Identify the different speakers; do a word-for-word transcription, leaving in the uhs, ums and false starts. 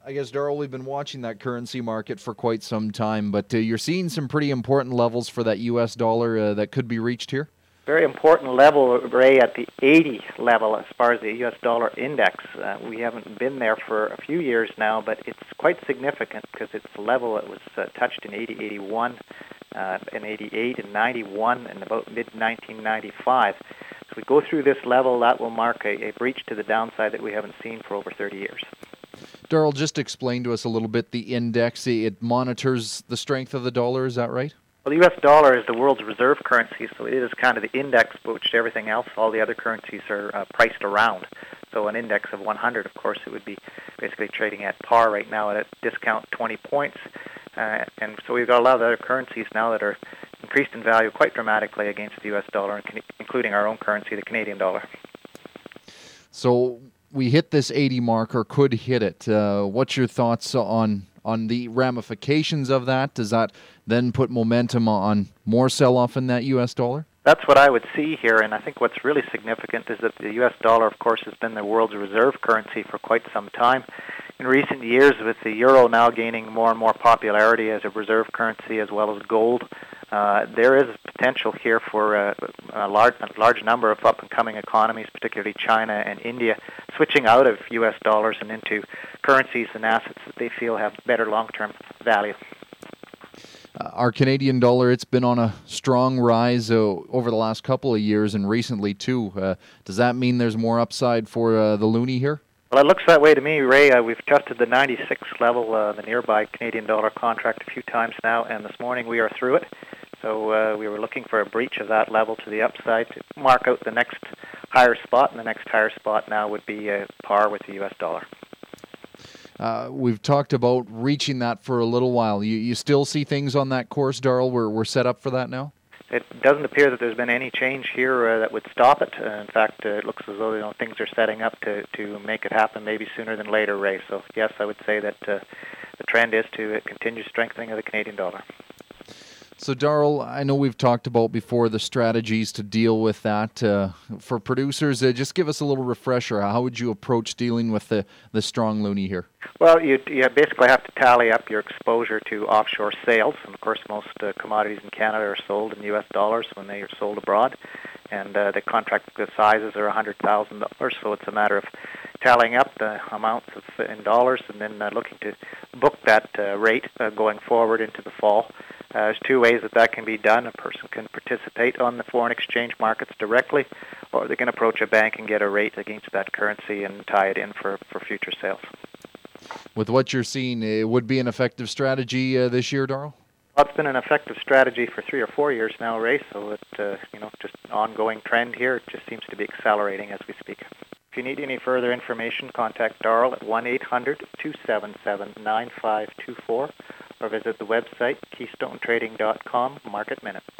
Speaker 1: I guess, Darryl, we've been watching that currency market for quite some time, but uh, you're seeing some pretty important levels for that U S dollar uh, that could be reached here?
Speaker 2: Very important level, Ray, at the eighty level as far as the U S dollar index. Uh, we haven't been there for a few years now, but it's quite significant because it's a level that was uh, touched in eighty, eighty-one, uh, and eighty-eight and ninety-one and about mid nineteen ninety-five. So we go through this level, that will mark a, a breach to the downside that we haven't seen for over thirty years.
Speaker 1: Darryl, just explain to us a little bit the index. It monitors the strength of the dollar, is that right?
Speaker 2: Well, the U S dollar is the world's reserve currency, so it is kind of the index which everything else, all the other currencies are uh, priced around. So an index of one hundred, of course, it would be basically trading at par right now at a discount twenty points. Uh, and so we've got a lot of other currencies now that are increased in value quite dramatically against the U S dollar, including our own currency, the Canadian dollar.
Speaker 1: So we hit this eighty mark, or could hit it. Uh, what's your thoughts on on the ramifications of that? Does that then put momentum on more sell-off in that U S dollar?
Speaker 2: That's what I would see here, and I think what's really significant is that the U S dollar, of course, has been the world's reserve currency for quite some time. In recent years, with the euro now gaining more and more popularity as a reserve currency as well as gold, uh, there is potential here for uh, a large, a large number of up-and-coming economies, particularly China and India, switching out of U S dollars and into currencies and assets that they feel have better long-term value.
Speaker 1: Uh, our Canadian dollar, it's been on a strong rise uh, over the last couple of years and recently too. Uh, does that mean there's more upside for uh, the loonie here?
Speaker 2: Well, it looks that way to me, Ray. Uh, we've tested the ninety-six level, uh, the nearby Canadian dollar contract, a few times now, and this morning we are through it. So uh, we were looking for a breach of that level to the upside to mark out the next higher spot, and the next higher spot now would be uh, par with the U S dollar.
Speaker 1: Uh, we've talked about reaching that for a little while. You you still see things on that course, Darryl? We're, we're set up for that now?
Speaker 2: It doesn't appear that there's been any change here uh, that would stop it. Uh, in fact, uh, it looks as though you know, things are setting up to, to make it happen maybe sooner than later, Ray. So, yes, I would say that uh, the trend is to uh, continue strengthening of the Canadian dollar.
Speaker 1: So, Darryl, I know we've talked about before the strategies to deal with that. Uh, for producers, uh, just give us a little refresher. How would you approach dealing with the, the strong loonie here?
Speaker 2: Well, you, you basically have to tally up your exposure to offshore sales. And, of course, most uh, commodities in Canada are sold in U S dollars when they are sold abroad. And uh, the contract sizes are one hundred thousand dollars, so it's a matter of tallying up the amounts of, in dollars and then uh, looking to book that uh, rate uh, going forward into the fall. Uh, there's two ways that that can be done. A person can participate on the foreign exchange markets directly, or they can approach a bank and get a rate against that currency and tie it in for, for future sales.
Speaker 1: With what you're seeing, it would be an effective strategy uh, this year, Darryl?
Speaker 2: Well, it's been an effective strategy for three or four years now, Ray, so it, uh, you know, just an ongoing trend here. It just seems to be accelerating as we speak. If you need any further information, contact Darryl at one eight hundred two seven seven nine five two four or visit the website keystone trading dot com Market Minute.